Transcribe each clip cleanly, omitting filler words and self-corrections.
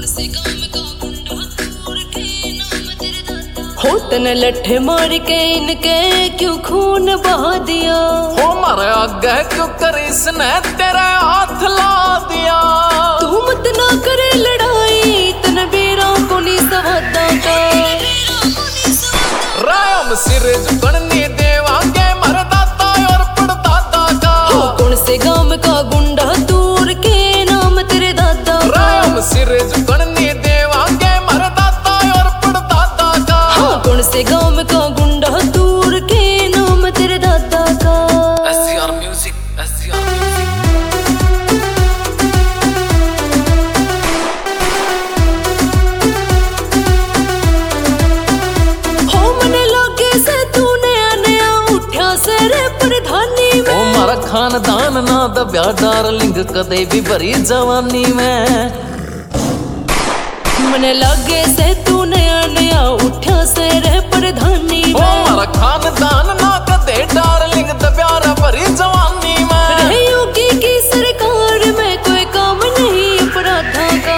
होतन लट्ठे मार के इनके क्यों खून बहा दिया। हो मारे आगे क्यों कर इसने तेरे हाथ ला दिया। तू मत ना करे लड़ाई तन बेरा को नहीं सवादा का। राम सिर झुकन नहीं देवांगे मर दाता और पड़दादा का। हो कौन से गांव का गुंडा दूर के नाम तेरे दादा का। राम सिर झुकन नहीं देवांगे मर दाता और पड़दादा का। हाँ कौन से गांव का गुंडा दूर के नाम तेरे दादा का। SCR music, SCR music. हो मने लागे से तू नया नया उठ्या से रे प्रधानी में। ओ मारा खानदान ना दब्या डार्लिंग कदे भी भरी जवानी में। मने लागे से तू नया नया उठ्या से रे प्रधानी में। ओ मारा खानदान ना कदे डार्लिंग दब्या भरी जवानी में। रहे योगी की सरकार में कोई काम नहीं अपराधा का।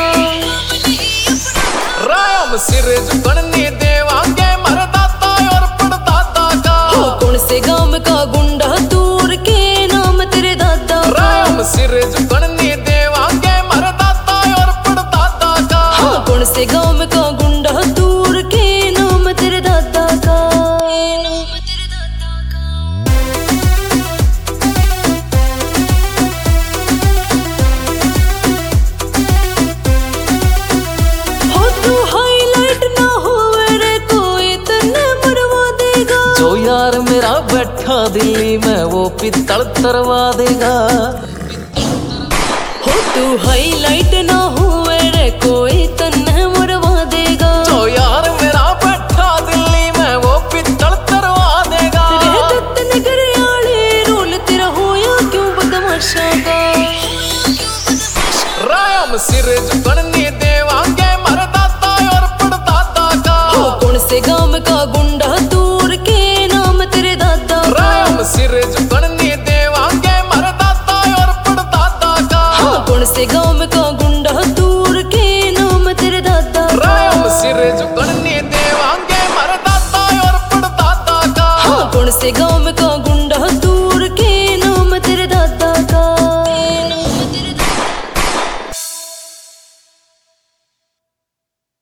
राम सिर झुकन नहीं देवांगे मर दाता और पड़दादा का। हो कौन से गांव का गुंडा दूर के नाम तेरे दादा का। राम सिर झुकन नहीं देवांगे मर दाता और पड़दादा का। हाँ कौन से गांव का गुंडा दूर के नाम तेरे दादा का। हो तू हाईलाइट ना होवे रे कोई तन्ने मरवा देगा। जो यार मेरा बैठा दिल्ली में वो पित्तल तरवा देगा। हो तू हाईलाइट ना होवे रे कोई तन्ने मरवा देगा। जो यार मेरा बैठा दिल्ली में वो पित्तल तरवा देगा। रे दत्त नगर आले रोल तेरा होया क्यों बदमाशा का। राम सिर झुकन नहीं देवांगे मर दाता और पड़दादा का। हो कौन से गांव का गुंडा दूर के नाम तेरे दादा का। राम सिर झुकन नहीं देवांगे मर दाता और पड़दादा का। हाँ कौन से गांव का गुंडा दूर के नाम तेरे दादा का। राम सिर झुकन नहीं देवांगे मर दाता और पड़दादा का। हाँ कौन से गांव